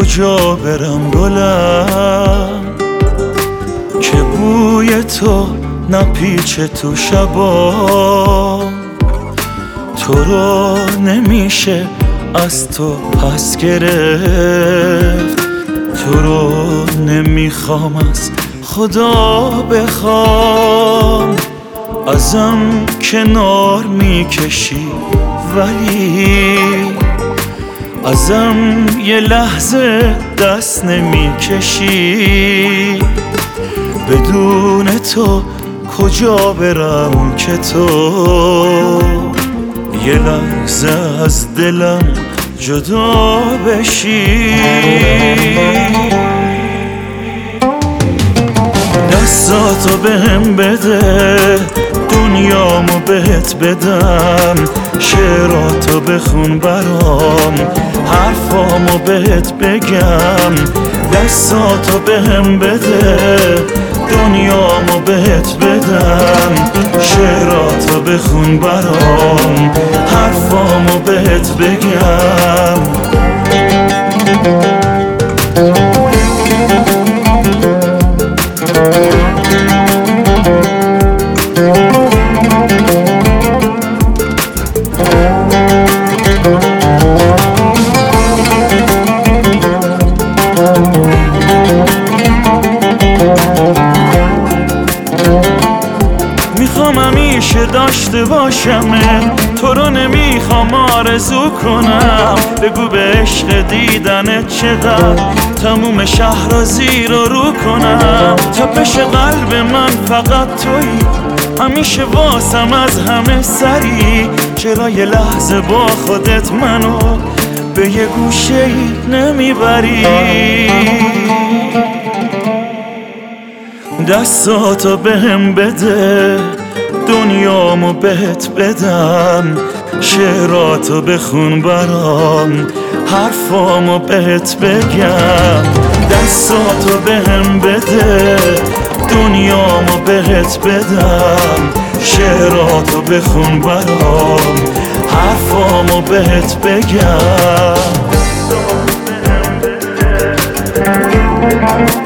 کجا برم گلم که بوی تو نپیچه تو شبا، تو رو نمیشه از تو پس گرفت، تو رو نمیخوام از خدا بخوام. ازم کنار میکشی ولی ازم یه لحظه دست نمیکشی. بدون تو کجا برم که تو یه لحظه از دلم جدا بشی. دستاتو بهم بده دنیامو بهت بدم، شعراتو بخون برام حرفامو بهت بگم. دستاتو بهم بده دنیامو بهت بدم، شعراتو بخون برام حرفامو بهت بگم. میخوام همیشه داشته باشم، تو رو نمیخوام آرزو کنم. بگو به عشق دیدنت چقدر تموم شهر را زیر و رو کنم. تپش قلب من فقط تویی، همیشه واسم از همه سری. چرا یه لحظه با خودت منو به یه گوشه ای نمیبری؟ دستاتو بهم بده دنیامو بهت بدم، شعراتو بخون برام حرفامو بهت بگم. دستاتو بهم بده دنیامو بهت بدم، شعراتو بخون برام حرفامو بهت بگم.